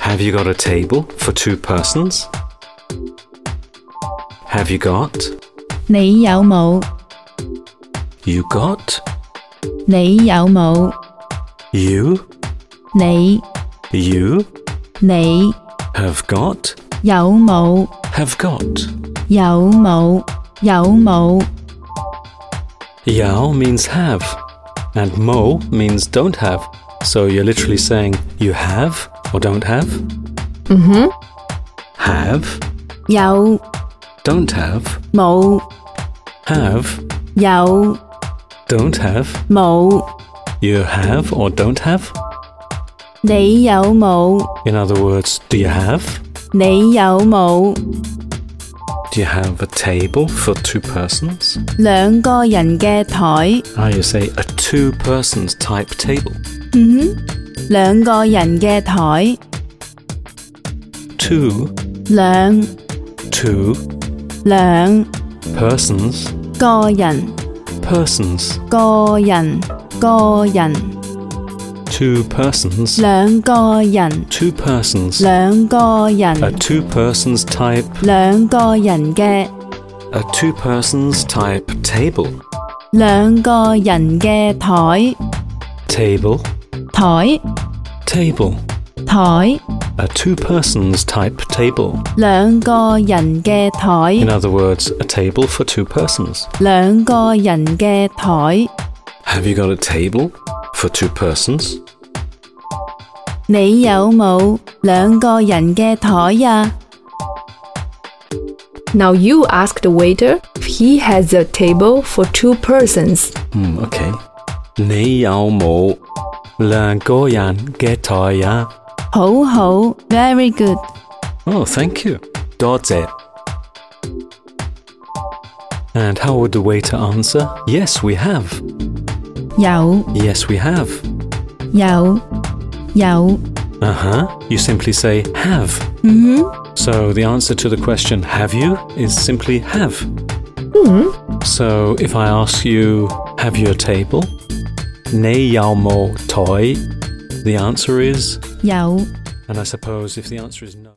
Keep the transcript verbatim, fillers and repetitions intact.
Have you got a table for two persons? Have you got? 你有冇 You got? 你有冇 You? 你 You? 你 Have got? 有冇 Have got. 有冇有冇 Yao means have, and mo means don't have. So you're literally saying you have or don't have. Mhm. Have, 有 don't have. 冇 Have, 有 don't have. 冇 You have or don't have. 你有冇 In other words, do you have? 你有冇 Do you have a table for two persons? 兩個人嘅台 Ah, you say a two persons type table. 嗯哼兩個人嘅台 Two, 兩 two 兩 persons, 個人 persons. 個人個人 Two persons, 兩個人 two persons. 兩個 A 人 two persons type, 兩個人嘅 a two persons type table. 兩個人嘅台 Table, 台 table. 台 A two persons type table. 兩個人嘅 In 台 other words, a table for two persons. 兩個人嘅台 Have you got a table for two persons? 你有冇兩個人嘅台呀 Now you ask the waiter if he has a table for two persons. Hmm, okay. 你有冇兩個人嘅台呀？ 好好 very good Oh, thank you. 多謝. And how would the waiter answer? Yes, we have. 有 Yes, we have. 有有 Uh-huh. You simply say have. 嗯哼 So the answer to the question have you is simply have. So if I ask you, have you a table? 你有冇台? The answer is, 有 and I suppose if the answer is no.